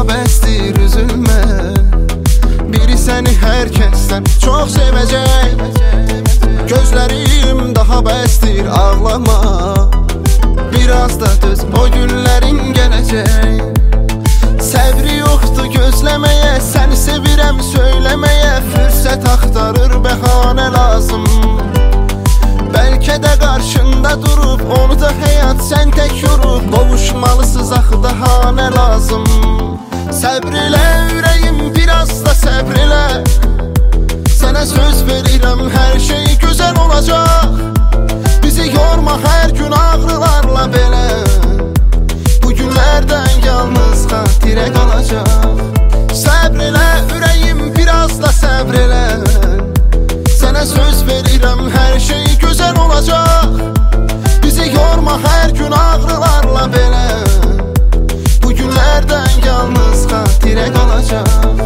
daha bəsdir, üzülmə. Biri səni hər kəsdən çox sevəcək. Gözlərim daha bəsdir, ağlama. Biraz da döz, o günlərin gələcək. Səbri yoxdur gözləməyə, səni sevirəm söyləməyə. Fürsət axtarır, bəhanə lazım. Bəlkə də qarşında durub, onu da həyat sən tək yorub. Qovuşmalısız axı daha nə lazım. Səbr elə ürəyim, biraz da səbr elə. Sənə söz verirəm, hər şey gözəl olacaq. Bizi yorma hər gün ağrılarla belə. Bu günlərdən yalnız xatirə qalacaq. Səbr elə ürəyim, biraz da səbr elə. Sənə söz verirəm, hər şey gözəl olacaq. Bizi yorma hər gün ağrılarla belə. Bu günlərdən yalnız xatirə qalacaq.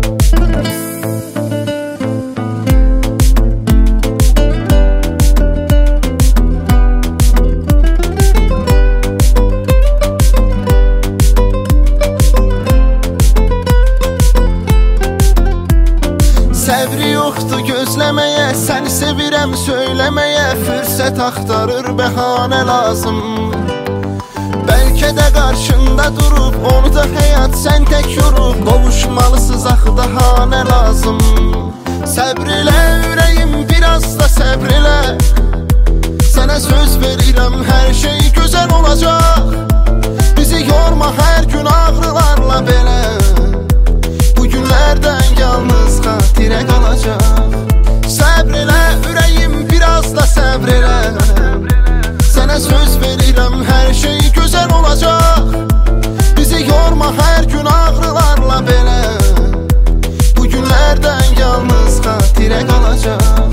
Səbri yoxdur gözləməyə, səni sevirəm söyləməyə. Fürsət axtarır, bəhanə lazım. Bəlkə də qarşında durub, onu da həyat sən tək yorub. Qovuşmalısız axı daha nə lazım. Səbr elə ürəyim, biraz da səbr elə. Sənə söz verirəm, hər şey gözəl olacaq. Bizi yorma hər gün ağrılarla belə. Bu günlərdən yalnız xatirə qalacaq. Səbr elə ürəyim, biraz da səbr elə. Sənə söz verirəm, hər şey gözəl olacaq. Bizi yorma hər gün ağrılarla belə. Bu günlərdən yalnız xatirə qalacaq.